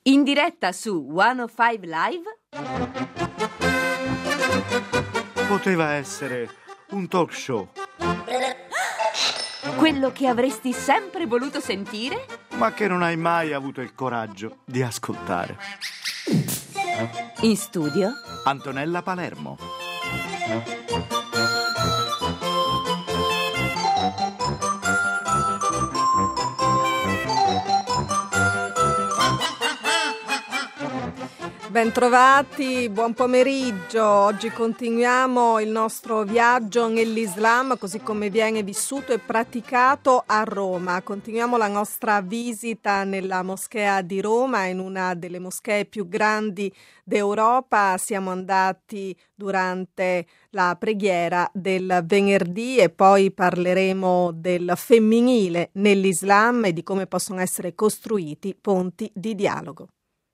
In diretta su 105 Live. Poteva essere un talk show. Quello che avresti sempre voluto sentire, ma che non hai mai avuto il coraggio di ascoltare. In studio Antonella Palermo. Bentrovati, buon pomeriggio. Oggi continuiamo il nostro viaggio nell'Islam così come viene vissuto e praticato a Roma. Continuiamo la nostra visita nella moschea di Roma, in una delle moschee più grandi d'Europa. Siamo andati durante la preghiera del venerdì e poi parleremo del femminile nell'Islam e di come possono essere costruiti ponti di dialogo.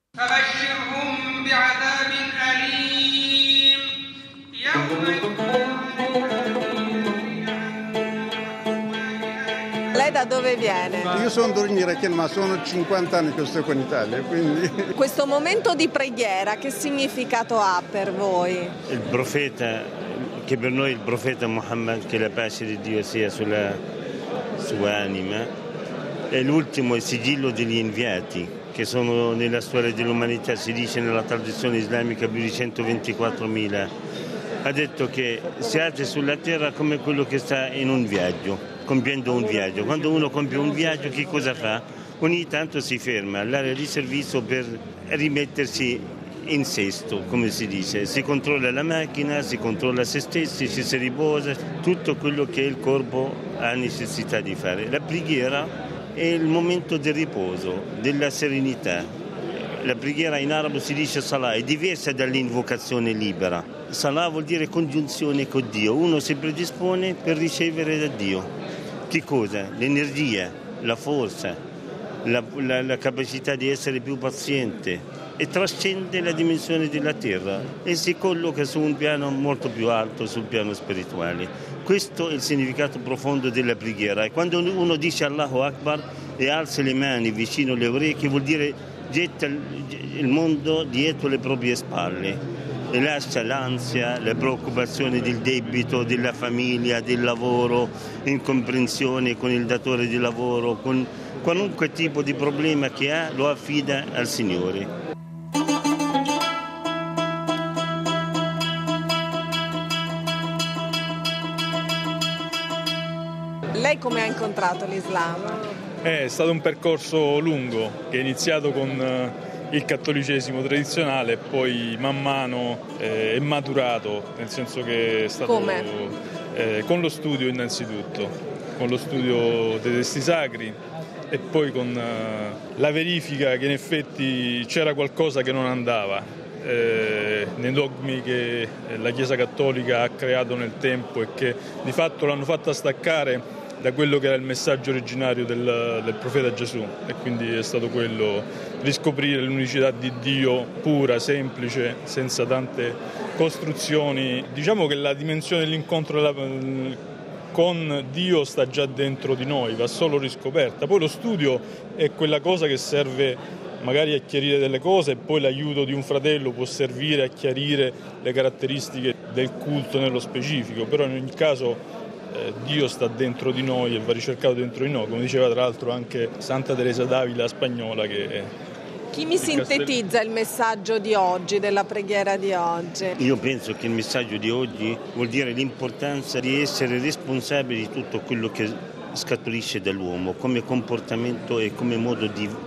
Lei da dove viene? Io sono d'origine irachena, ma sono 50 anni che sto qua in Italia, quindi... Questo momento di preghiera che significato ha per voi? Il profeta, che per noi il profeta Muhammad, che la pace di Dio sia sulla sua anima, è l'ultimo sigillo degli inviati, che sono nella storia dell'umanità, si dice nella tradizione islamica, più di 124.000. Ha detto che siate sulla terra come quello che sta in un viaggio, compiendo un viaggio. Quando uno compie un viaggio, che cosa fa? Ogni tanto si ferma all'area di servizio per rimettersi in sesto, come si dice. Si controlla la macchina, si controlla se stessi, ci si riposa, tutto quello che il corpo ha necessità di fare. La preghiera è il momento del riposo, della serenità. La preghiera in arabo si dice salah, è diversa dall'invocazione libera. Salah vuol dire congiunzione con Dio, uno si predispone per ricevere da Dio. Che cosa? L'energia, la forza, la capacità di essere più paziente, e trascende la dimensione della terra e si colloca su un piano molto più alto, sul piano spirituale. Questo è il significato profondo della preghiera. E quando uno dice Allahu Akbar e alza le mani vicino alle orecchie, vuol dire getta il mondo dietro le proprie spalle e lascia l'ansia, la preoccupazione del debito, della famiglia, del lavoro, incomprensione con il datore di lavoro, con qualunque tipo di problema che ha, lo affida al Signore. Lei come ha incontrato l'Islam? È stato un percorso lungo che è iniziato con il cattolicesimo tradizionale e poi man mano è maturato, nel senso che è stato con lo studio innanzitutto, con lo studio dei testi sacri e poi con la verifica che in effetti c'era qualcosa che non andava nei dogmi che la Chiesa Cattolica ha creato nel tempo e che di fatto l'hanno fatta staccare da quello che era il messaggio originario del profeta Gesù, e quindi è stato quello riscoprire l'unicità di Dio pura, semplice, senza tante costruzioni. Diciamo che la dimensione dell'incontro con Dio sta già dentro di noi, va solo riscoperta. Poi lo studio è quella cosa che serve magari a chiarire delle cose e poi l'aiuto di un fratello può servire a chiarire le caratteristiche del culto nello specifico, però in ogni caso Dio sta dentro di noi e va ricercato dentro di noi, come diceva tra l'altro anche Santa Teresa d'Avila spagnola. Chi mi sintetizza il messaggio di oggi, della preghiera di oggi? Io penso che il messaggio di oggi vuol dire l'importanza di essere responsabili di tutto quello che scaturisce dall'uomo come comportamento e come modo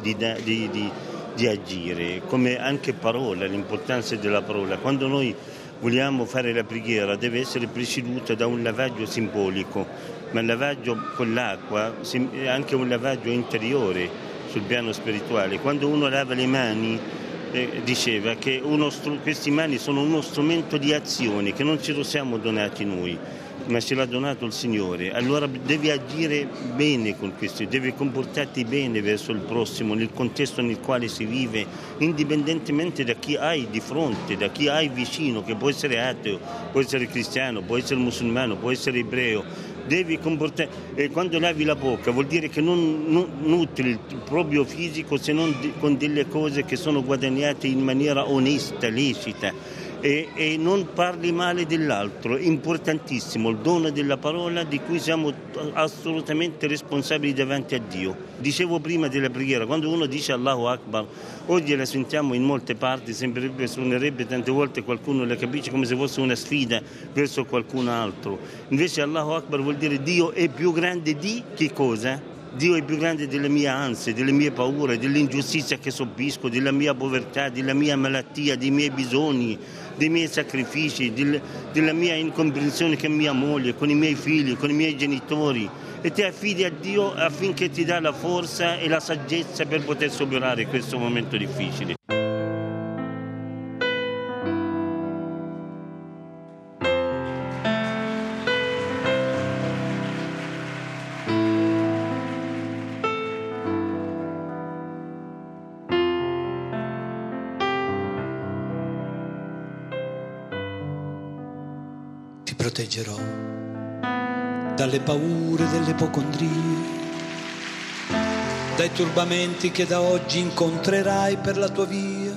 di agire, come anche parola, l'importanza della parola. Quando noi vogliamo fare la preghiera deve essere preceduta da un lavaggio simbolico, ma il lavaggio con l'acqua è anche un lavaggio interiore sul piano spirituale. Quando uno lava le mani, diceva che queste mani sono uno strumento di azione che non ce lo siamo donati noi, ma ce l'ha donato il Signore. Allora devi agire bene con questo, devi comportarti bene verso il prossimo, nel contesto nel quale si vive, indipendentemente da chi hai di fronte, da chi hai vicino, che può essere ateo, può essere cristiano, può essere musulmano, può essere ebreo, devi comportare, e quando lavi la bocca vuol dire che non nutri il proprio fisico se non con delle cose che sono guadagnate in maniera onesta, lecita, e non parli male dell'altro. È importantissimo il dono della parola, di cui siamo assolutamente responsabili davanti a Dio. Dicevo prima della preghiera, quando uno dice Allahu Akbar, oggi la sentiamo in molte parti, suonerebbe tante volte, qualcuno la capisce come se fosse una sfida verso qualcun altro. Invece Allahu Akbar vuol dire Dio è più grande di che cosa? Dio è più grande delle mie ansie, delle mie paure, dell'ingiustizia che subisco, della mia povertà, della mia malattia, dei miei bisogni, dei miei sacrifici, della mia incomprensione con mia moglie, con i miei figli, con i miei genitori. E ti affidi a Dio affinché ti dà la forza e la saggezza per poter superare questo momento difficile. Ti proteggerò dalle paure delle ipocondrie, dai turbamenti che da oggi incontrerai per la tua via,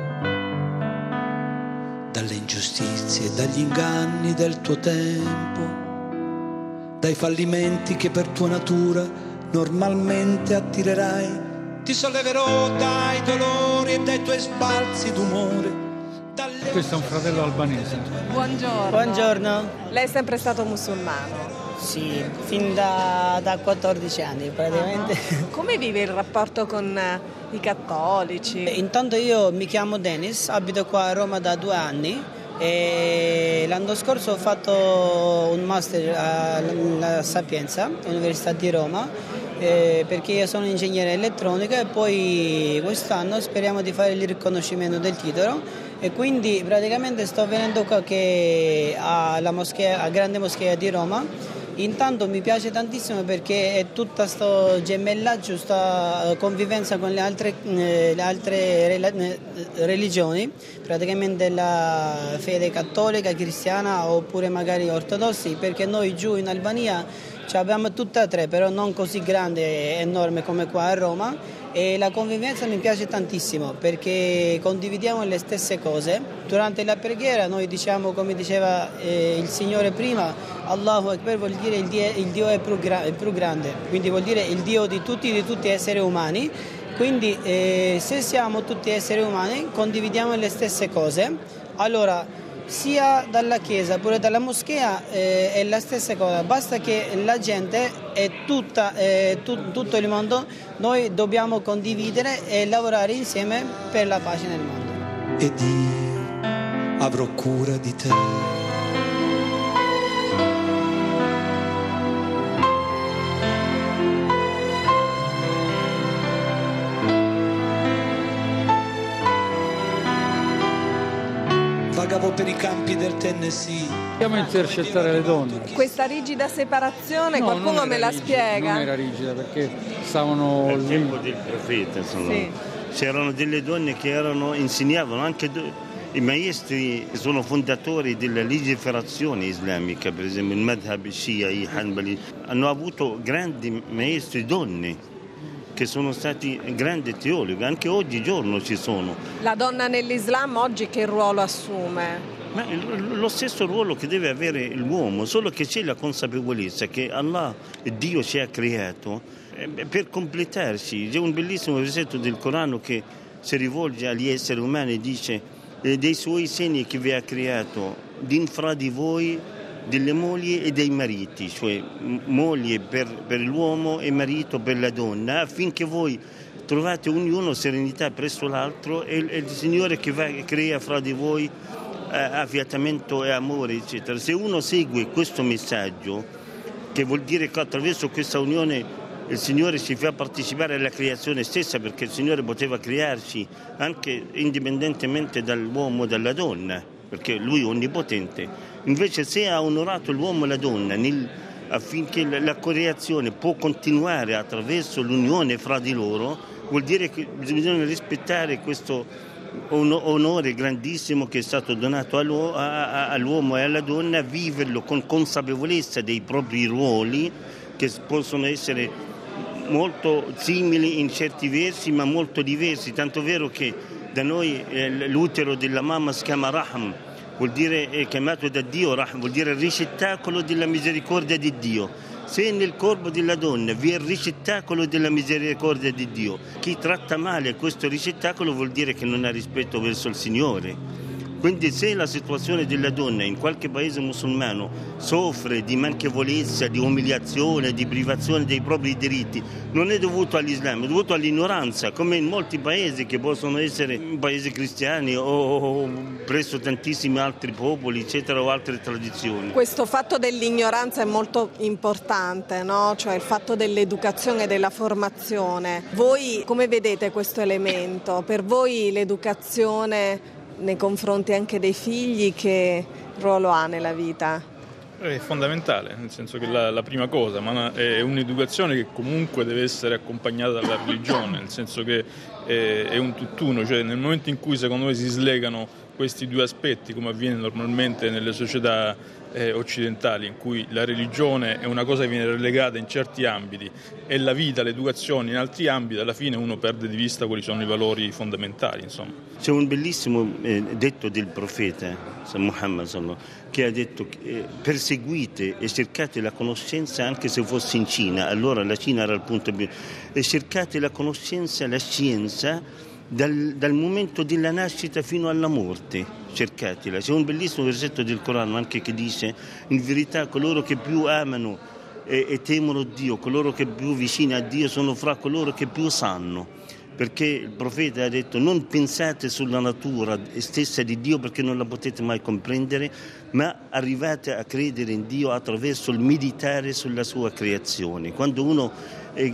dalle ingiustizie, dagli inganni del tuo tempo, dai fallimenti che per tua natura normalmente attirerai. Ti solleverò dai dolori e dai tuoi sbalzi d'umore. Questo è un fratello albanese. Buongiorno. Buongiorno. Lei è sempre stato musulmano? Sì, fin da 14 anni praticamente. Come vive il rapporto con i cattolici? Intanto io mi chiamo Denis, abito qua a Roma da 2 anni e l'anno scorso ho fatto un master alla Sapienza, Università di Roma, perché io sono ingegnere elettronico e poi quest'anno speriamo di fare il riconoscimento del titolo. E quindi praticamente sto venendo qua alla moschea, a Grande Moschea di Roma. Intanto mi piace tantissimo perché è tutta sto gemellaggio, sta convivenza con le altre religioni, praticamente la fede cattolica, cristiana oppure magari ortodossi, perché noi giù in Albania abbiamo tutte e tre, però non così grande e enorme come qua a Roma. E la convivenza mi piace tantissimo perché condividiamo le stesse cose. Durante la preghiera noi diciamo, come diceva il Signore prima, Allahu Akbar vuol dire il Dio è più grande, quindi vuol dire il Dio di tutti esseri umani. Quindi se siamo tutti esseri umani condividiamo le stesse cose, allora sia dalla chiesa pure dalla moschea è la stessa cosa, basta che la gente e tutto il mondo, noi dobbiamo condividere e lavorare insieme per la pace nel mondo. Ed io avrò cura di te. Vagavo per i campi del Tennessee. Andiamo a intercettare le donne. Questa rigida separazione, no, qualcuno me la spiega? Non era rigida perché stavano al tempo del profeta, sì. C'erano delle donne che insegnavano anche i maestri, sono fondatori della legiferazione islamica, per esempio il Madhab, Shia, i Hanbali, hanno avuto grandi maestri donne che sono stati grandi teologi, anche oggigiorno ci sono. La donna nell'Islam oggi che ruolo assume? Ma lo stesso ruolo che deve avere l'uomo, solo che c'è la consapevolezza che Allah, Dio, ci ha creato per completarci. C'è un bellissimo versetto del Corano che si rivolge agli esseri umani e dice: dei suoi segni che vi ha creato, fra di voi delle mogli e dei mariti, cioè moglie per l'uomo e marito per la donna, affinché voi trovate ognuno serenità presso l'altro e il Signore che crea fra di voi affiatamento e amore, eccetera. Se uno segue questo messaggio, che vuol dire che attraverso questa unione il Signore ci fa partecipare alla creazione stessa, perché il Signore poteva crearci anche indipendentemente dall'uomo e dalla donna, perché Lui è onnipotente. Invece se ha onorato l'uomo e la donna affinché la creazione può continuare attraverso l'unione fra di loro, vuol dire che bisogna rispettare questo un onore grandissimo che è stato donato all'uomo e alla donna, viverlo con consapevolezza dei propri ruoli, che possono essere molto simili in certi versi ma molto diversi, tanto vero che da noi l'utero della mamma si chiama Rahm, è chiamato da Dio Rahm, vuol dire ricettacolo della misericordia di Dio. Se nel corpo della donna vi è il ricettacolo della misericordia di Dio, chi tratta male questo ricettacolo vuol dire che non ha rispetto verso il Signore. Quindi se la situazione della donna in qualche paese musulmano soffre di manchevolezza, di umiliazione, di privazione dei propri diritti, non è dovuto all'Islam, è dovuto all'ignoranza, come in molti paesi che possono essere paesi cristiani o presso tantissimi altri popoli, eccetera, o altre tradizioni. Questo fatto dell'ignoranza è molto importante, no? Cioè il fatto dell'educazione e della formazione. Voi come vedete questo elemento? Per voi l'educazione nei confronti anche dei figli, che ruolo ha nella vita? È fondamentale, nel senso che la prima cosa, ma è un'educazione che comunque deve essere accompagnata dalla religione, nel senso che è un tutt'uno, cioè nel momento in cui secondo me si slegano questi due aspetti, come avviene normalmente nelle società occidentali, in cui la religione è una cosa che viene relegata in certi ambiti e la vita, l'educazione in altri ambiti, alla fine uno perde di vista quali sono i valori fondamentali, insomma. C'è un bellissimo detto del profeta Muhammad che ha detto perseguite e cercate la conoscenza anche se fosse in Cina. Allora la Cina era il punto più, e cercate la conoscenza, la scienza dal momento della nascita fino alla morte, cercatela. C'è un bellissimo versetto del Corano anche che dice: in verità coloro che più amano e temono Dio, coloro che più vicini a Dio sono fra coloro che più sanno. Perché il profeta ha detto: non pensate sulla natura stessa di Dio perché non la potete mai comprendere, ma arrivate a credere in Dio attraverso il meditare sulla sua creazione. Quando uno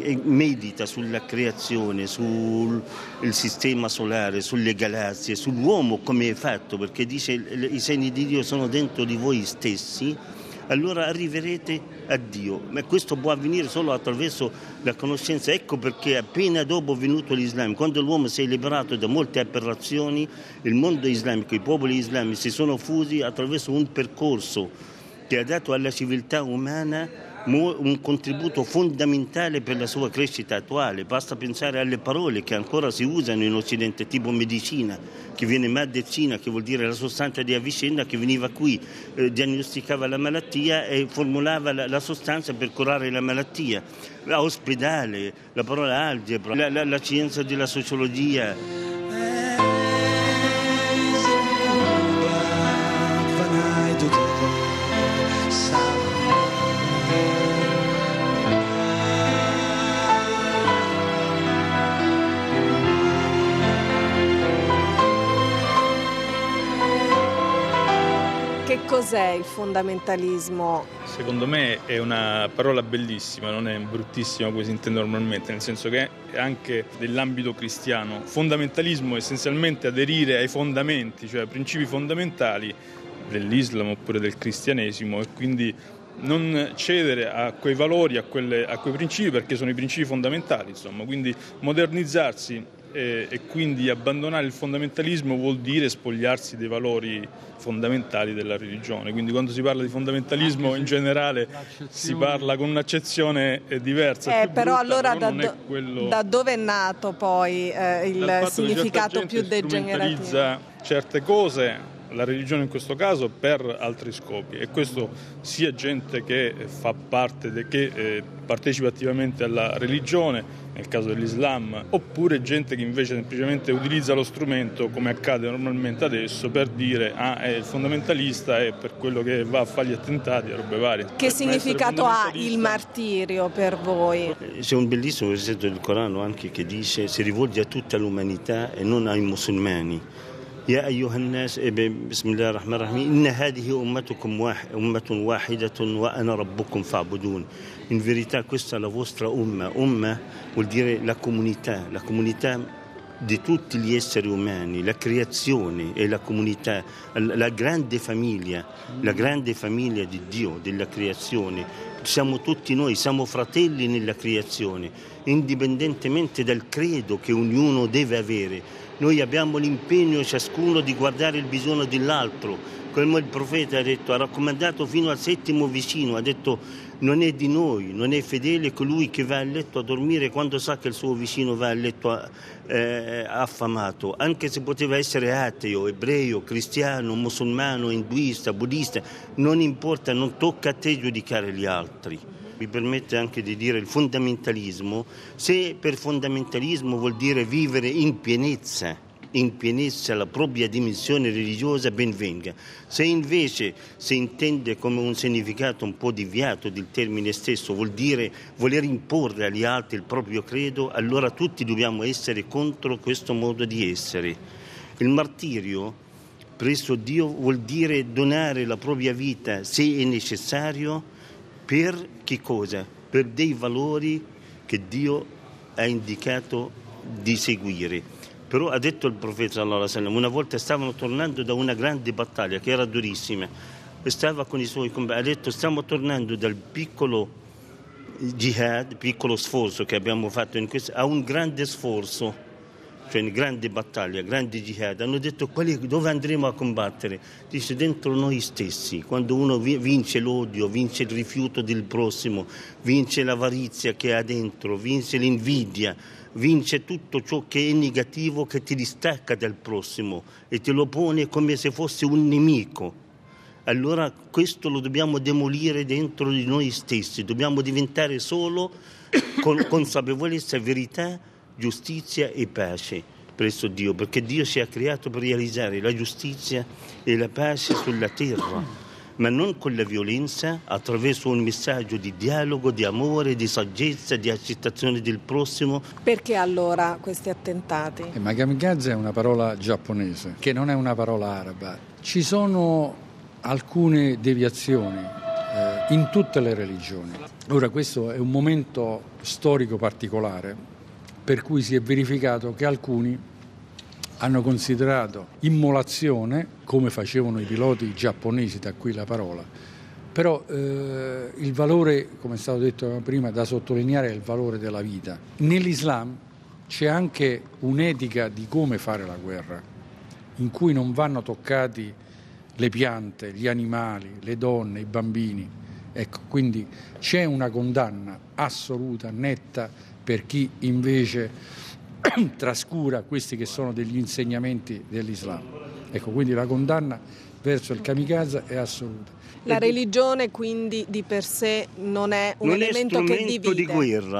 medita sulla creazione, sul sistema solare, sulle galassie, sull'uomo come è fatto, perché dice i segni di Dio sono dentro di voi stessi, allora arriverete a Dio. Ma questo può avvenire solo attraverso la conoscenza. Ecco perché appena dopo è venuto l'Islam, quando l'uomo si è liberato da molte aberrazioni, il mondo islamico, i popoli islamici si sono fusi attraverso un percorso che ha dato alla civiltà umana un contributo fondamentale per la sua crescita attuale. Basta pensare alle parole che ancora si usano in Occidente, tipo medicina, che viene medicina, che vuol dire la sostanza di Avicenna, che veniva qui, diagnosticava la malattia e formulava la sostanza per curare la malattia. Ospedale, la parola algebra, la scienza della sociologia. Che cos'è il fondamentalismo? Secondo me è una parola bellissima, non è bruttissima come si intende normalmente, nel senso che è anche nell'ambito cristiano. Fondamentalismo è essenzialmente aderire ai fondamenti, cioè ai principi fondamentali dell'Islam oppure del cristianesimo, e quindi non cedere a quei valori, a quei principi, perché sono i principi fondamentali, insomma. Quindi modernizzarsi e quindi abbandonare il fondamentalismo vuol dire spogliarsi dei valori fondamentali della religione. Quindi quando si parla di fondamentalismo in generale si parla con un'accezione diversa. Però brutta, allora però da dove è nato poi il significato più degenerativo? Strumentalizza certe cose, la religione in questo caso, per altri scopi, e questo sia gente che fa parte che partecipa attivamente alla religione, nel caso dell'Islam, oppure gente che invece semplicemente utilizza lo strumento, come accade normalmente adesso, per dire il fondamentalista è per quello che va a fare gli attentati e robe varie. Che significato ha il martirio per voi? C'è un bellissimo versetto del Corano anche che dice: si rivolge a tutta l'umanità e non ai musulmani. يا أيها الناس بسم الله الرحمن الرحيم إن هذه أمتكم أمة واحدة وأنا ربكم فاعبدون. In verità questa è la vostra umma. Umma vuol dire la comunità di tutti gli esseri umani, la creazione e la comunità, la grande famiglia di Dio, della creazione, siamo tutti noi, siamo fratelli nella creazione, indipendentemente dal credo che ognuno deve avere. Noi abbiamo l'impegno ciascuno di guardare il bisogno dell'altro, come il profeta ha detto, ha raccomandato fino al 7° vicino, ha detto non è di noi, non è fedele colui che va a letto a dormire quando sa che il suo vicino va a letto affamato, anche se poteva essere ateo, ebreo, cristiano, musulmano, induista, buddista, non importa, non tocca a te giudicare gli altri. Mi permette anche di dire il fondamentalismo, se per fondamentalismo vuol dire vivere in pienezza la propria dimensione religiosa, ben venga. Se invece si intende come un significato un po' deviato del termine stesso, vuol dire voler imporre agli altri il proprio credo, allora tutti dobbiamo essere contro questo modo di essere. Il martirio presso Dio vuol dire donare la propria vita, se è necessario, per che cosa? Per dei valori che Dio ha indicato di seguire. Però ha detto il profeta sallallahu alaihi wasallam, una volta stavano tornando da una grande battaglia che era durissima, stava con i suoi compagni, ha detto stiamo tornando dal piccolo jihad, piccolo sforzo che abbiamo fatto a un grande sforzo, cioè una grande battaglia, grande jihad. Hanno detto dove andremo a combattere? Dice dentro noi stessi, quando uno vince l'odio, vince il rifiuto del prossimo, vince l'avarizia che ha dentro, vince l'invidia, vince tutto ciò che è negativo, che ti distacca dal prossimo e te lo pone come se fosse un nemico. Allora questo lo dobbiamo demolire dentro di noi stessi, dobbiamo diventare solo con consapevolezza, verità, giustizia e pace presso Dio, perché Dio ci ha creato per realizzare la giustizia e la pace sulla terra, ma non con la violenza, attraverso un messaggio di dialogo, di amore, di saggezza, di accettazione del prossimo. Perché allora questi attentati? Ma kamikaze è una parola giapponese, che non è una parola araba. Ci sono alcune deviazioni in tutte le religioni. Ora questo è un momento storico particolare, per cui si è verificato che alcuni hanno considerato immolazione, come facevano i piloti giapponesi, da qui la parola, però il valore, come è stato detto prima, da sottolineare è il valore della vita. Nell'Islam c'è anche un'etica di come fare la guerra, in cui non vanno toccati le piante, gli animali, le donne, i bambini. Ecco, quindi c'è una condanna assoluta, netta, per chi invece trascura questi che sono degli insegnamenti dell'Islam. Ecco, quindi la condanna verso il kamikaze è assoluta. La religione quindi di per sé non è un elemento che divide. Non è strumento di guerra,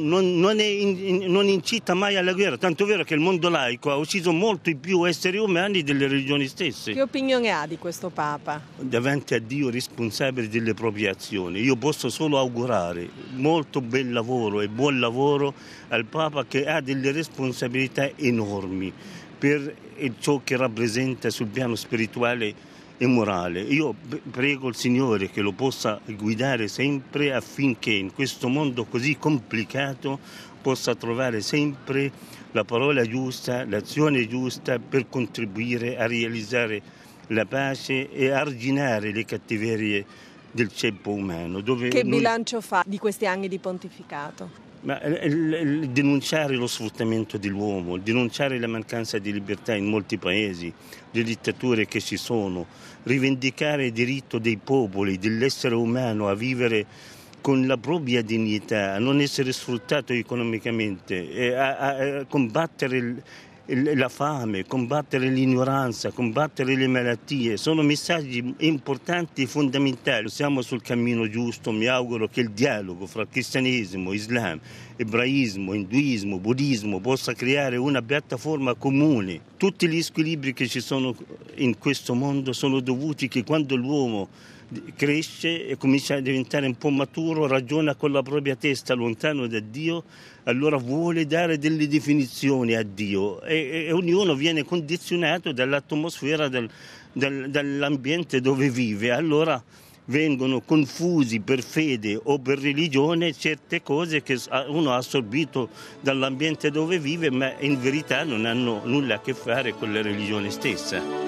non incita mai alla guerra, tanto è vero che il mondo laico ha ucciso molti più esseri umani delle religioni stesse. Che opinione ha di questo Papa? Davanti a Dio responsabile delle proprie azioni. Io posso solo augurare molto bel lavoro e buon lavoro al Papa, che ha delle responsabilità enormi per ciò che rappresenta sul piano spirituale e morale. Io prego il Signore che lo possa guidare sempre, affinché in questo mondo così complicato possa trovare sempre la parola giusta, l'azione giusta per contribuire a realizzare la pace e arginare le cattiverie del ceppo umano. Che bilancio fa di questi anni di pontificato? Ma denunciare lo sfruttamento dell'uomo, denunciare la mancanza di libertà in molti paesi, le dittature che ci sono, rivendicare il diritto dei popoli, dell'essere umano a vivere con la propria dignità, a non essere sfruttato economicamente, a combattere la fame, combattere l'ignoranza, combattere le malattie. Sono messaggi importanti e fondamentali. Siamo sul cammino giusto. Mi auguro che il dialogo fra cristianesimo, islam, ebraismo, induismo, buddismo possa creare una piattaforma comune. Tutti gli squilibri che ci sono in questo mondo sono dovuti che quando l'uomo cresce e comincia a diventare un po' maturo, ragiona con la propria testa lontano da Dio, allora vuole dare delle definizioni a Dio e ognuno viene condizionato dall'atmosfera dall'ambiente dove vive. Allora vengono confusi per fede o per religione certe cose che uno ha assorbito dall'ambiente dove vive, ma in verità non hanno nulla a che fare con la religione stessa.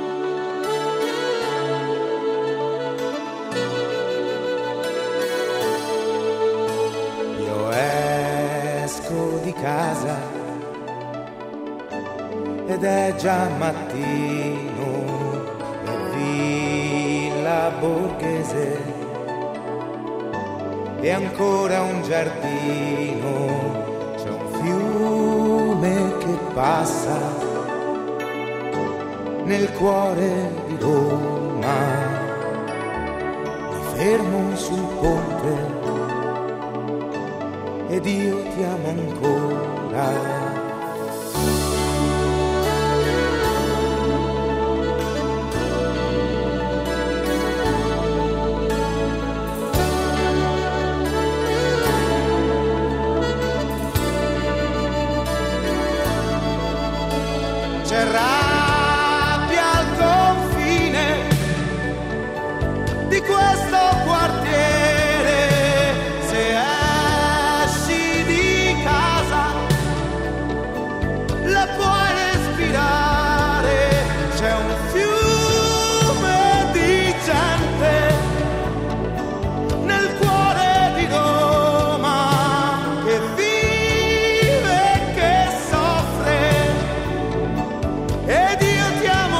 casa ed è già mattino in Villa Borghese e ancora un giardino, c'è un fiume che passa nel cuore di Roma. Fermo sul ponte ed io ti amo ancora. C'è rabbia al confine di questo quartiere, se esci di casa la puoi respirare, c'è un fiume di gente nel cuore di Roma che vive e che soffre ed io ti amo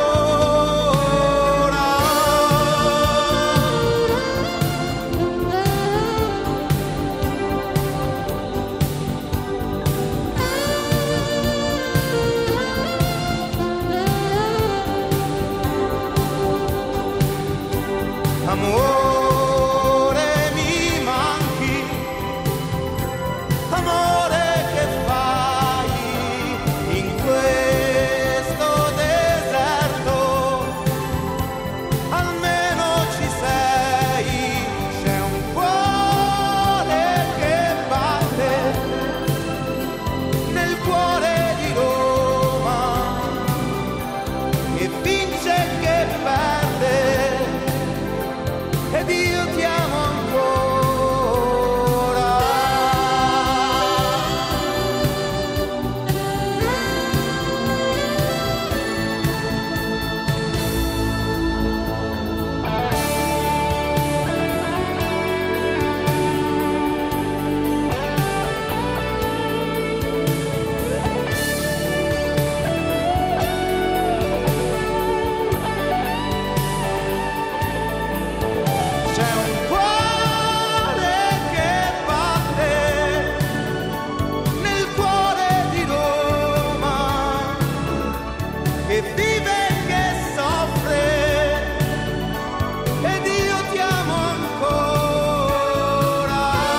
amore, mi manchi, amore, che fai in questo deserto? Almeno ci sei, c'è un cuore che batte nel cuore di Roma, che vince e che perde. Ed io ti amo ancora. C'è un cuore che batte nel cuore di Roma, che vive e che soffre, ed io ti amo ancora.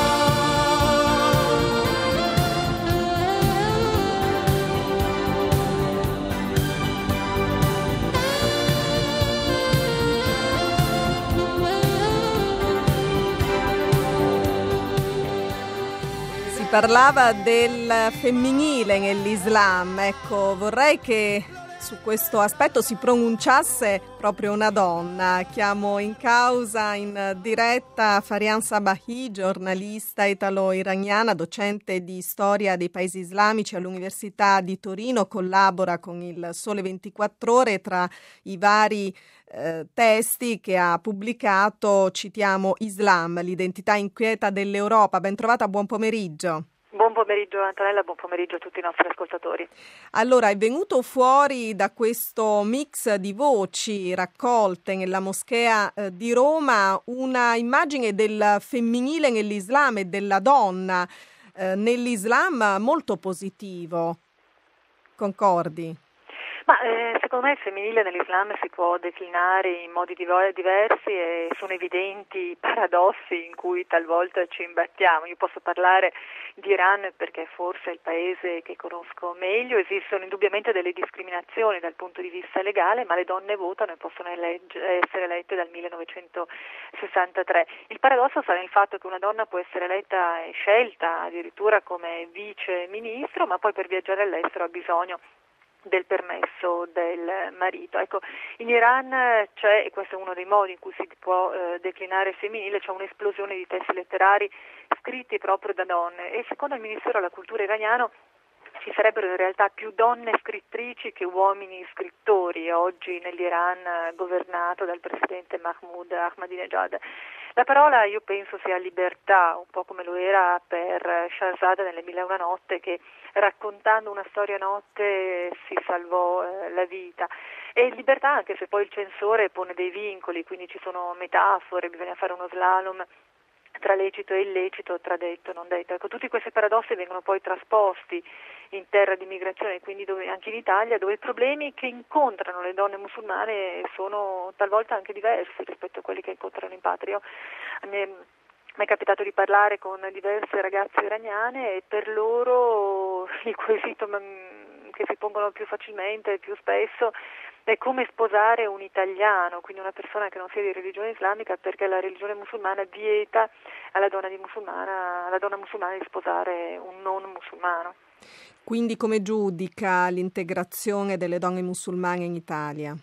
Si parlava del femminile nell'Islam, ecco, vorrei che su questo aspetto si pronunciasse proprio una donna. Chiamo in causa in diretta Farian Sabahi, giornalista italo-iraniana, docente di storia dei paesi islamici all'Università di Torino, collabora con il Sole 24 Ore. Tra i vari testi che ha pubblicato citiamo Islam, l'identità inquieta dell'Europa. Ben trovata, buon pomeriggio. Buon pomeriggio Antonella, buon pomeriggio a tutti i nostri ascoltatori. Allora, è venuto fuori da questo mix di voci raccolte nella moschea di Roma una immagine del femminile nell'Islam e della donna nell'Islam molto positivo. Concordi? Ma secondo me il femminile nell'Islam si può declinare in modi diversi e sono evidenti paradossi in cui talvolta ci imbattiamo. Io posso parlare di Iran perché forse è il paese che conosco meglio. Esistono indubbiamente delle discriminazioni dal punto di vista legale, ma le donne votano e possono essere elette dal 1963. Il paradosso sta nel fatto che una donna può essere eletta e scelta addirittura come vice ministro, ma poi per viaggiare all'estero ha bisogno del permesso del marito. Ecco, in Iran c'è, e questo è uno dei modi in cui si può declinare il femminile, c'è un'esplosione di testi letterari scritti proprio da donne e secondo il Ministero della Cultura iraniano ci sarebbero in realtà più donne scrittrici che uomini scrittori oggi nell'Iran governato dal presidente Mahmoud Ahmadinejad. La parola io penso sia libertà, un po' come lo era per Shahzad nelle Mille e una notte, che raccontando una storia a notte si salvò la vita. E libertà anche se poi il censore pone dei vincoli, quindi ci sono metafore, bisogna fare uno slalom tra lecito e illecito, tra detto e non detto. Ecco, tutti questi paradossi vengono poi trasposti in terra di migrazione, quindi anche in Italia, dove i problemi che incontrano le donne musulmane sono talvolta anche diversi rispetto a quelli che incontrano in patria. Mi è capitato di parlare con diverse ragazze iraniane e per loro il quesito che si pongono più facilmente e più spesso è come sposare un italiano, quindi una persona che non sia di religione islamica, perché la religione musulmana vieta alla donna musulmana di sposare un non musulmano. Quindi come giudica l'integrazione delle donne musulmane in Italia?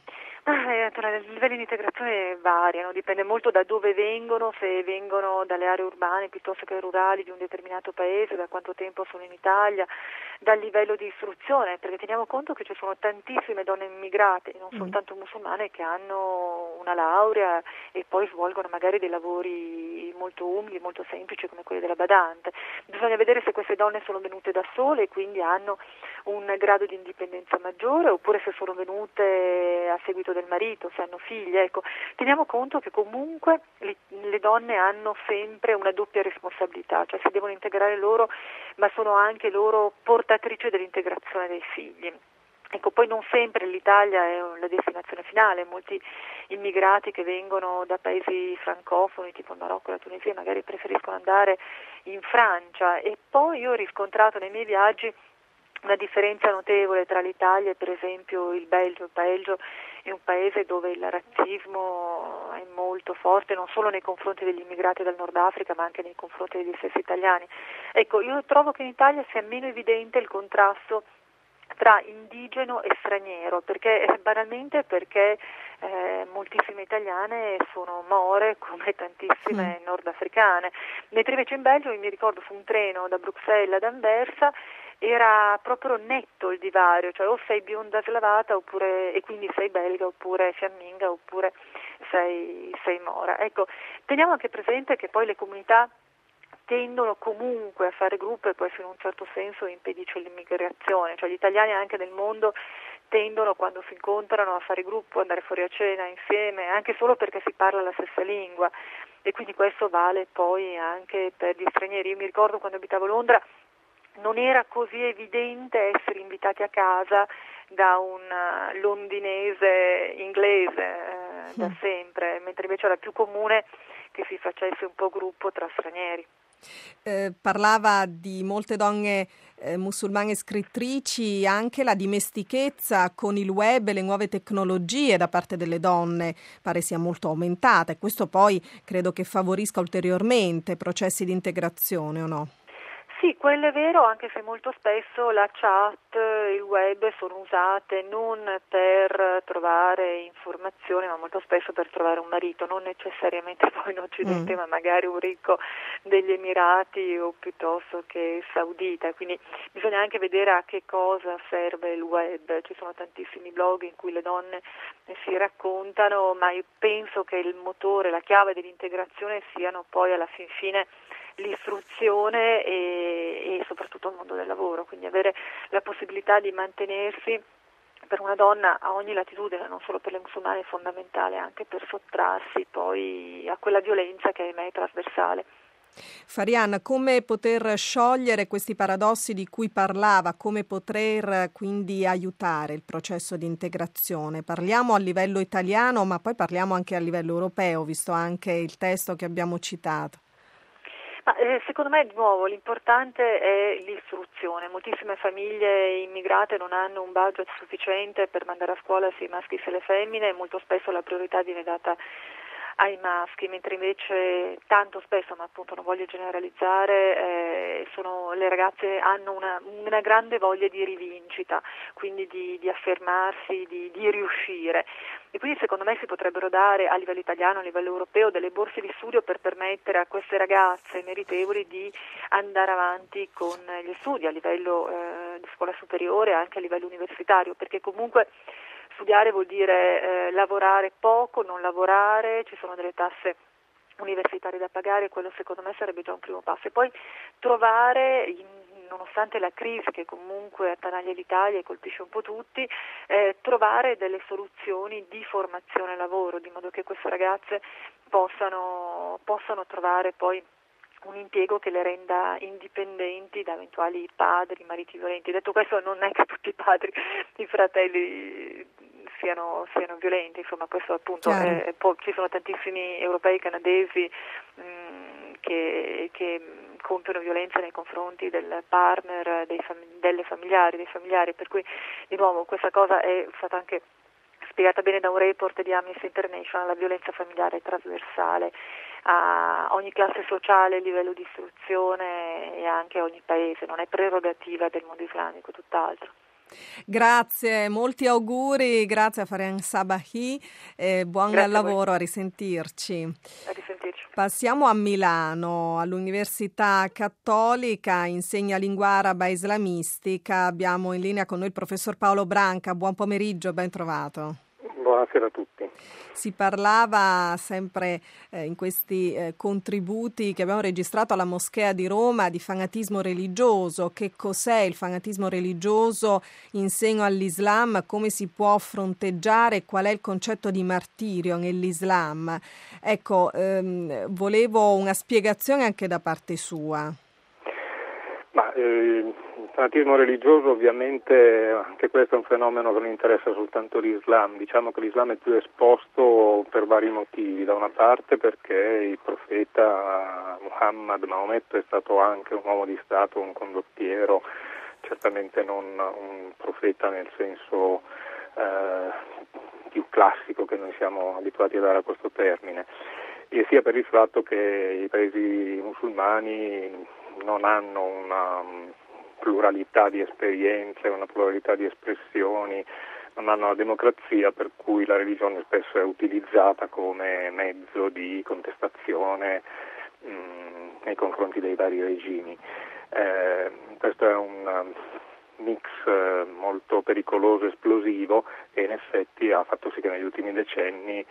I livelli di integrazione variano, dipende molto da dove vengono, se vengono dalle aree urbane piuttosto che rurali di un determinato paese, da quanto tempo sono in Italia, dal livello di istruzione, perché teniamo conto che ci sono tantissime donne immigrate, non soltanto musulmane, che hanno una laurea e poi svolgono magari dei lavori molto umili, molto semplici come quelli della badante. Bisogna vedere se queste donne sono venute da sole e quindi hanno un grado di indipendenza maggiore, oppure se sono venute a seguito del marito, se hanno figli. Ecco, teniamo conto che comunque le donne hanno sempre una doppia responsabilità, cioè si devono integrare loro, ma sono anche loro portatrici dell'integrazione dei figli. Ecco, poi non sempre l'Italia è la destinazione finale, molti immigrati che vengono da paesi francofoni tipo il Marocco e la Tunisia magari preferiscono andare in Francia, e poi io ho riscontrato nei miei viaggi una differenza notevole tra l'Italia e per esempio il Belgio. Il Belgio è un paese dove il razzismo è molto forte, non solo nei confronti degli immigrati dal Nord Africa ma anche nei confronti degli stessi italiani. Ecco, io trovo che in Italia sia meno evidente il contrasto tra indigeno e straniero, banalmente perché moltissime italiane sono more come tantissime nordafricane, mentre invece in Belgio, mi ricordo, su un treno da Bruxelles ad Anversa era proprio netto il divario, cioè o sei bionda slavata oppure, e quindi sei belga, oppure fiamminga, oppure sei mora. Ecco, teniamo anche presente che poi le comunità tendono comunque a fare gruppo e questo in un certo senso impedisce l'immigrazione, cioè gli italiani anche nel mondo tendono quando si incontrano a fare gruppo, andare fuori a cena insieme, anche solo perché si parla la stessa lingua, e quindi questo vale poi anche per gli stranieri. Io mi ricordo quando abitavo a Londra non era così evidente essere invitati a casa da un londinese inglese da sempre, mentre invece era più comune che si facesse un po' gruppo tra stranieri. Parlava di molte donne musulmane scrittrici, anche la dimestichezza con il web e le nuove tecnologie da parte delle donne pare sia molto aumentata, e questo poi credo che favorisca ulteriormente processi di integrazione, o no? Sì, quello è vero, anche se molto spesso la chat, il web sono usate non per trovare informazioni, ma molto spesso per trovare un marito, non necessariamente poi in Occidente, ma magari un ricco degli Emirati o piuttosto che saudita. Quindi bisogna anche vedere a che cosa serve il web. Ci sono tantissimi blog in cui le donne si raccontano, ma io penso che il motore, la chiave dell'integrazione siano poi alla fin fine l'istruzione e soprattutto il mondo del lavoro, quindi avere la possibilità di mantenersi per una donna a ogni latitudine, non solo per le musulmane, è fondamentale anche per sottrarsi poi a quella violenza che ahimè è trasversale. Farian, come poter sciogliere questi paradossi di cui parlava, come poter quindi aiutare il processo di integrazione? Parliamo a livello italiano, ma poi parliamo anche a livello europeo, visto anche il testo che abbiamo citato. Ma, secondo me di nuovo l'importante è l'istruzione. Moltissime famiglie immigrate non hanno un budget sufficiente per mandare a scuola sia i maschi sia le femmine, e molto spesso la priorità viene data ai maschi, mentre invece tanto spesso, ma appunto non voglio generalizzare, le ragazze hanno una grande voglia di rivincita, quindi di affermarsi, di riuscire. E quindi secondo me si potrebbero dare a livello italiano, a livello europeo, delle borse di studio per permettere a queste ragazze meritevoli di andare avanti con gli studi a livello di scuola superiore e anche a livello universitario, perché comunque studiare vuol dire lavorare poco, non lavorare, ci sono delle tasse universitarie da pagare, quello secondo me sarebbe già un primo passo. E poi trovare, nonostante la crisi che comunque attanaglia l'Italia e colpisce un po' tutti, trovare delle soluzioni di formazione e lavoro, di modo che queste ragazze possano trovare poi un impiego che le renda indipendenti da eventuali padri, mariti violenti. Detto questo, non è che tutti i padri, i fratelli siano violenti, insomma questo appunto ci sono tantissimi europei, canadesi che compiono violenza nei confronti del partner, dei familiari, per cui di nuovo questa cosa è stata anche spiegata bene da un report di Amnesty International. La violenza familiare è trasversale a ogni classe sociale, livello di istruzione e anche a ogni paese, non è prerogativa del mondo islamico, tutt'altro. Grazie, molti auguri, grazie a Farian Sabahi, buon lavoro, a risentirci. A risentirci. Passiamo a Milano, all'Università Cattolica, insegna lingua araba e islamistica. Abbiamo in linea con noi il professor Paolo Branca. Buon pomeriggio, ben trovato. Buonasera a tutti. Si parlava sempre in questi contributi che abbiamo registrato alla Moschea di Roma di fanatismo religioso. Che cos'è il fanatismo religioso in seno all'Islam? Come si può fronteggiare? Qual è il concetto di martirio nell'Islam? Ecco, volevo una spiegazione anche da parte sua. Il fanatismo religioso ovviamente anche questo è un fenomeno che non interessa soltanto l'Islam. Diciamo che l'Islam è più esposto per vari motivi. Da una parte perché il profeta Muhammad, Maometto, è stato anche un uomo di Stato, un condottiero, certamente non un profeta nel senso più classico che noi siamo abituati a dare a questo termine, e sia per il fatto che i paesi musulmani non hanno una pluralità di esperienze, una pluralità di espressioni, non hanno la democrazia, per cui la religione spesso è utilizzata come mezzo di contestazione nei confronti dei vari regimi. Questo è un mix molto pericoloso, esplosivo, e in effetti ha fatto sì che negli ultimi decenni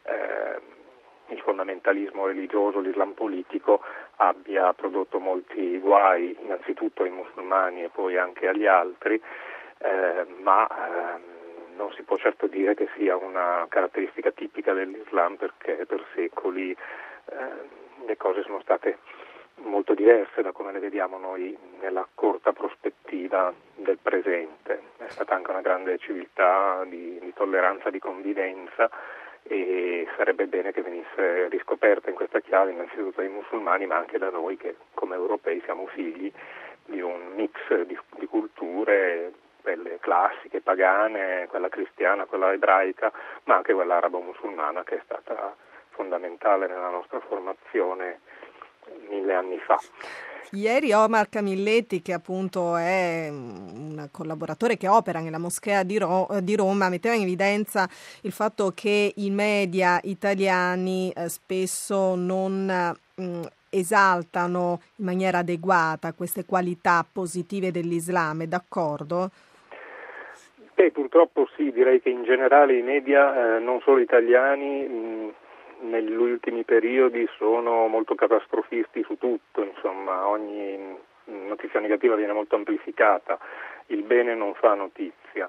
il fondamentalismo religioso, l'Islam politico, abbia prodotto molti guai, innanzitutto ai musulmani e poi anche agli altri, ma non si può certo dire che sia una caratteristica tipica dell'Islam, perché per secoli le cose sono state molto diverse da come le vediamo noi nella corta prospettiva del presente. È stata anche una grande civiltà di tolleranza, di convivenza, e sarebbe bene che venisse riscoperta in questa chiave innanzitutto dai musulmani, ma anche da noi che come europei siamo figli di un mix di culture, quelle classiche, pagane, quella cristiana, quella ebraica, ma anche quella arabo-musulmana, che è stata fondamentale nella nostra formazione 1000 anni fa. Ieri Omar Camilletti, che appunto è un collaboratore che opera nella Moschea di Roma, metteva in evidenza il fatto che i media italiani spesso non esaltano in maniera adeguata queste qualità positive dell'Islam. È d'accordo? Purtroppo sì, direi che in generale i media, non solo italiani, negli ultimi periodi sono molto catastrofisti su tutto, insomma ogni notizia negativa viene molto amplificata, il bene non fa notizia,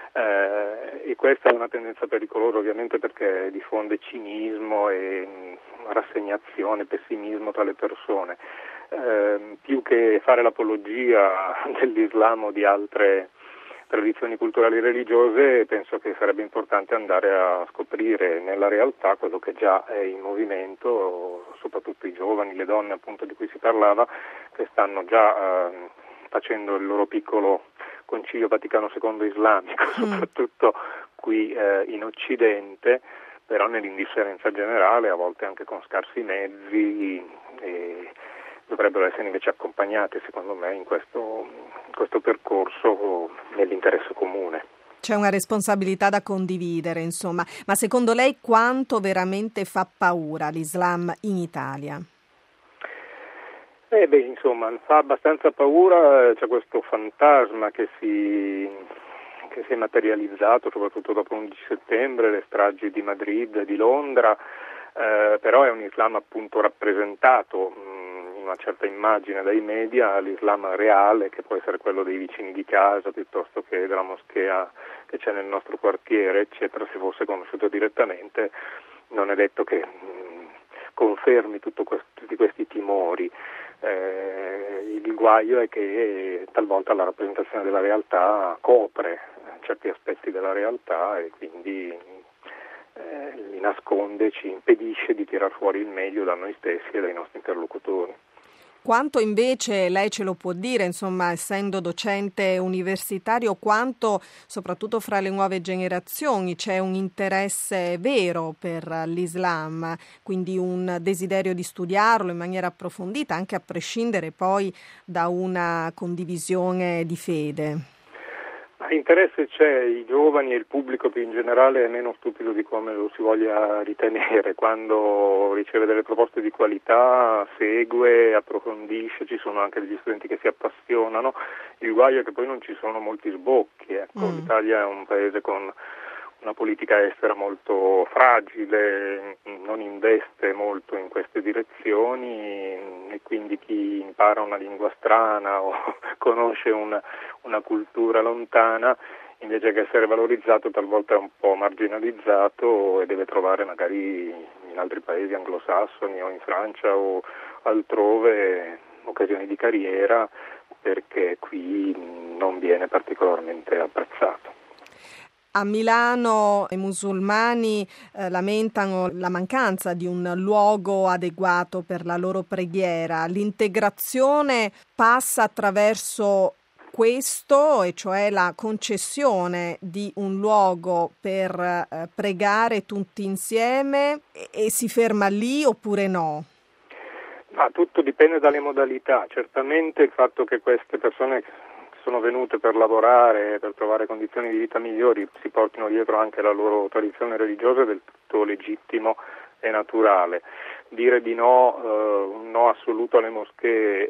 e questa è una tendenza pericolosa ovviamente perché diffonde cinismo e rassegnazione, pessimismo tra le persone. Più che fare l'apologia dell'Islam o di altre tradizioni culturali religiose, penso che sarebbe importante andare a scoprire nella realtà quello che già è in movimento, soprattutto i giovani, le donne appunto di cui si parlava, che stanno già facendo il loro piccolo Concilio Vaticano II islamico, soprattutto qui in Occidente, però nell'indifferenza generale, a volte anche con scarsi mezzi, e dovrebbero essere invece accompagnati, secondo me, in questo percorso nell'interesse comune. C'è una responsabilità da condividere, insomma. Ma secondo lei quanto veramente fa paura l'Islam in Italia? Insomma, fa abbastanza paura, c'è questo fantasma che si è materializzato soprattutto dopo l'11 settembre, le stragi di Madrid e di Londra, però è un Islam appunto rappresentato in una certa immagine dai media, l'Islam reale, che può essere quello dei vicini di casa piuttosto che della moschea che c'è nel nostro quartiere, eccetera. Se fosse conosciuto direttamente non è detto che confermi tutti questi timori. Il guaio è che talvolta la rappresentazione della realtà copre certi aspetti della realtà e quindi li nasconde, ci impedisce di tirar fuori il meglio da noi stessi e dai nostri interlocutori. Quanto invece, lei ce lo può dire, insomma, essendo docente universitario, quanto soprattutto fra le nuove generazioni c'è un interesse vero per l'Islam, quindi un desiderio di studiarlo in maniera approfondita, anche a prescindere poi da una condivisione di fede? Interesse c'è, i giovani e il pubblico più in generale è meno stupido di come lo si voglia ritenere. Quando riceve delle proposte di qualità segue, approfondisce, ci sono anche degli studenti che si appassionano. Il guaio è che poi non ci sono molti sbocchi. L'Italia è un paese con una politica estera molto fragile, non investe molto in queste direzioni e quindi chi impara una lingua strana o conosce una cultura lontana, invece che essere valorizzato, talvolta è un po' marginalizzato e deve trovare magari in altri paesi anglosassoni o in Francia o altrove occasioni di carriera, perché qui non viene particolarmente apprezzato. A Milano i musulmani lamentano la mancanza di un luogo adeguato per la loro preghiera. L'integrazione passa attraverso questo, e cioè la concessione di un luogo per pregare tutti insieme, e si ferma lì oppure no? Ma tutto dipende dalle modalità. Certamente il fatto che queste persone sono venute per lavorare, per trovare condizioni di vita migliori, si portino dietro anche la loro tradizione religiosa, è del tutto legittimo e naturale. Dire di no, un no assoluto alle moschee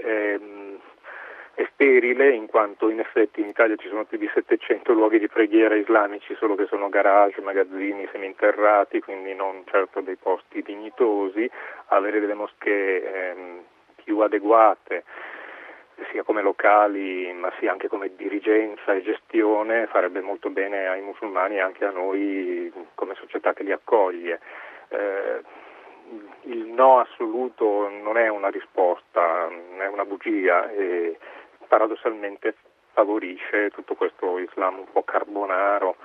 è sterile, in quanto in effetti in Italia ci sono più di 700 luoghi di preghiera islamici, solo che sono garage, magazzini, seminterrati, quindi non certo dei posti dignitosi. Avere delle moschee più adeguate, sia come locali ma sia anche come dirigenza e gestione, farebbe molto bene ai musulmani e anche a noi come società che li accoglie. Il no assoluto non è una risposta, è una bugia e paradossalmente favorisce tutto questo Islam un po' carbonaro,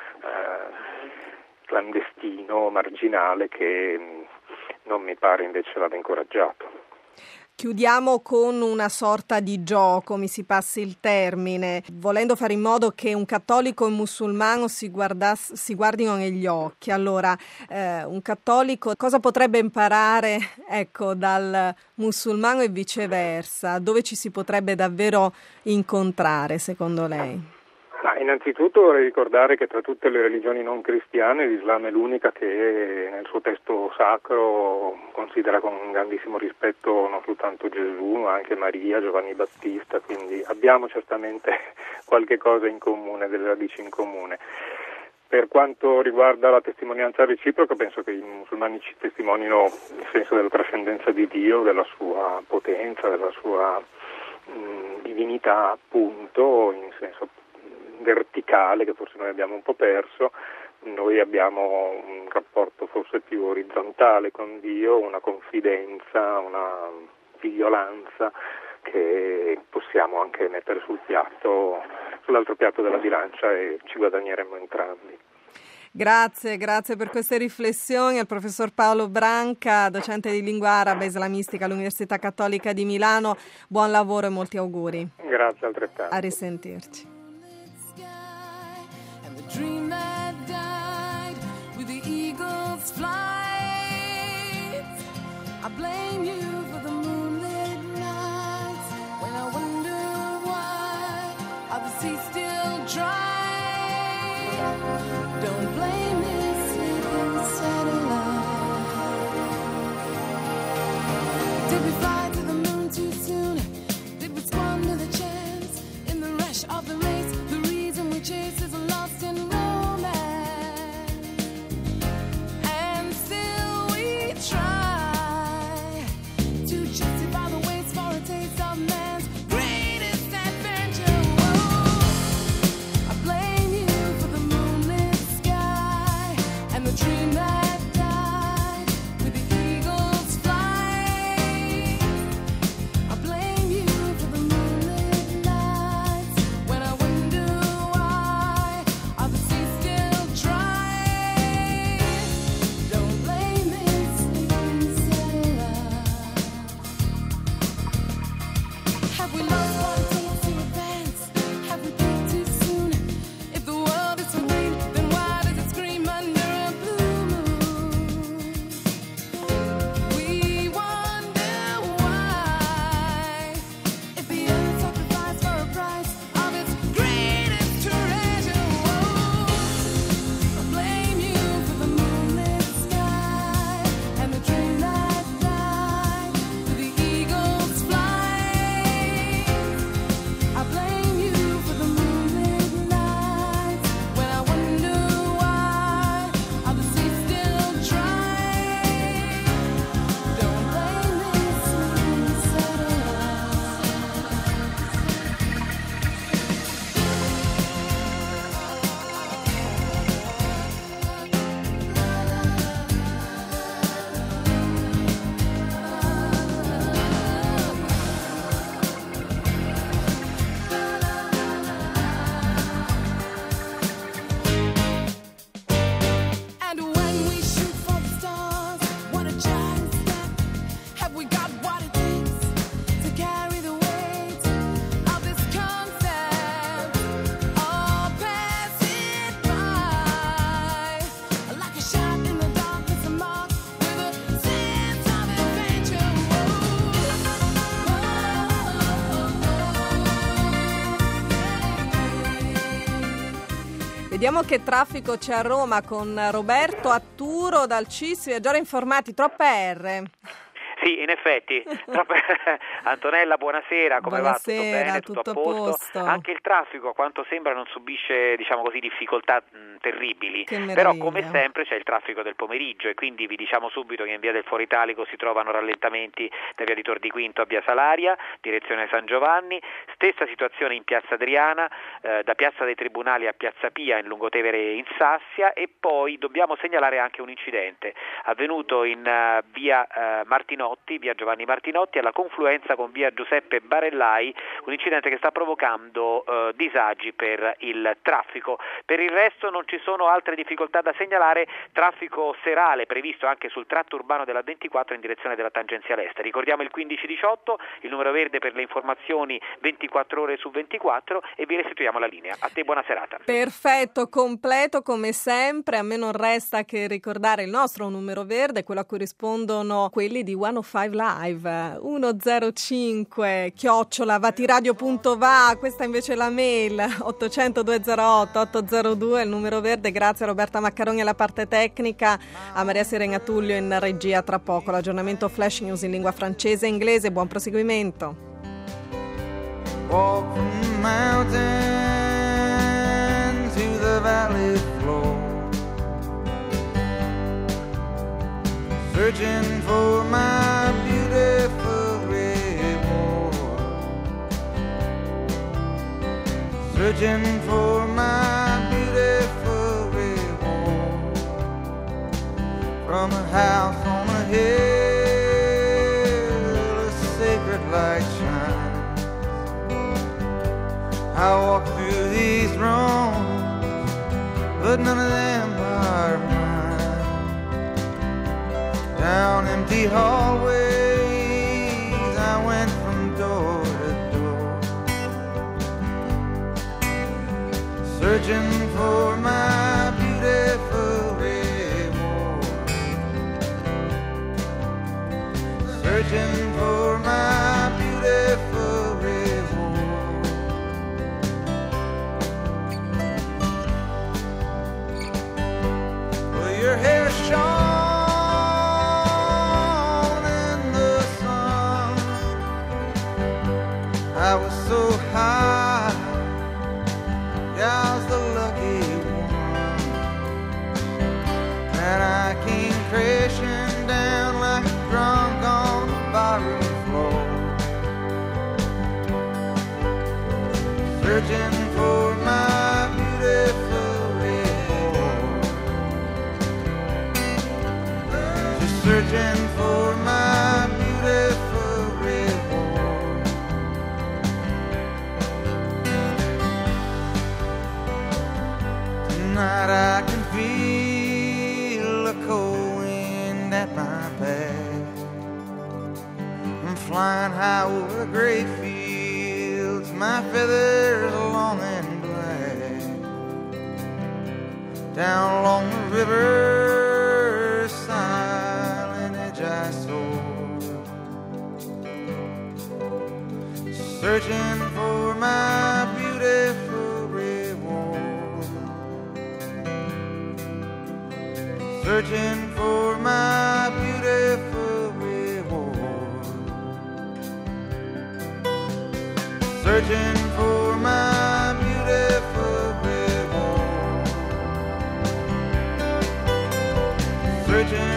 clandestino, marginale, che non mi pare invece vada incoraggiato. Chiudiamo con una sorta di gioco, mi si passi il termine, volendo fare in modo che un cattolico e un musulmano si guardino negli occhi. Allora, un cattolico cosa potrebbe imparare, dal musulmano e viceversa? Dove ci si potrebbe davvero incontrare, secondo lei? Innanzitutto vorrei ricordare che tra tutte le religioni non cristiane l'Islam è l'unica che nel suo testo sacro considera con un grandissimo rispetto non soltanto Gesù ma anche Maria, Giovanni Battista, quindi abbiamo certamente qualche cosa in comune, delle radici in comune. Per quanto riguarda la testimonianza reciproca, penso che i musulmani ci testimonino il senso della trascendenza di Dio, della sua potenza, della sua divinità, appunto, in senso verticale che forse noi abbiamo un po' perso. Noi abbiamo un rapporto forse più orizzontale con Dio, una confidenza, una vigilanza che possiamo anche mettere sull'altro piatto della bilancia e ci guadagneremo entrambi. Grazie per queste riflessioni al professor Paolo Branca, docente di lingua araba e islamistica all'Università Cattolica di Milano. Buon lavoro e molti auguri. Grazie altrettanto. A risentirci. Dream that died with the eagles Vediamo che traffico c'è a Roma con Roberto Atturo dal CIS. Viaggiare informati, troppe R. Sì, in effetti. Antonella, buonasera, come buonasera, va? Tutto bene? Tutto a posto? Anche il traffico, a quanto sembra, non subisce, diciamo così, difficoltà terribili. Però, come sempre, c'è il traffico del pomeriggio e quindi vi diciamo subito che in via del Foro Italico si trovano rallentamenti da via di Tor di Quinto a via Salaria, direzione San Giovanni. Stessa situazione in piazza Adriana, da piazza dei Tribunali a piazza Pia in Lungotevere in Sassia, e poi dobbiamo segnalare anche un incidente avvenuto in via Martinotti, via Giovanni Martinotti, alla confluenza con via Giuseppe Barellai, un incidente che sta provocando disagi per il traffico. Per il resto non ci sono altre difficoltà da segnalare. Traffico serale previsto anche sul tratto urbano della 24 in direzione della tangenziale est. Ricordiamo il 1518, il numero verde per le informazioni 24 ore su 24, e vi restituiamo la linea. A te buona serata. Perfetto, completo come sempre. A me non resta che ricordare il nostro numero verde, quello a cui rispondono quelli di 105 Live, 105 questa invece è la mail, 800 208 802, il numero verde. Grazie a Roberta Maccaroni alla parte tecnica, a Maria Serena Tullio in regia. Tra poco l'aggiornamento flash news in lingua francese e inglese. Buon proseguimento. Walk from the mountain to the valley floor, searching for my beautiful reward, searching for my beautiful reward, from a house on a hill, a sacred light shines. I walk through these rooms, but none of them are mine. Down empty hallways I went from door to door, searching for my beautiful reward, searching for my beautiful reward. Your hair shone in the sun, I was so high, yeah, I was the lucky one, and I came crashing down like a drunk on the barroom floor, searching for my beautiful, searching for my beautiful reward. Tonight I can feel a cold wind at my back. I'm flying high over the great fields, my feathers long and black. Down along the river side I soar, searching for my beautiful reward, searching for my beautiful reward, searching for my beautiful reward, searching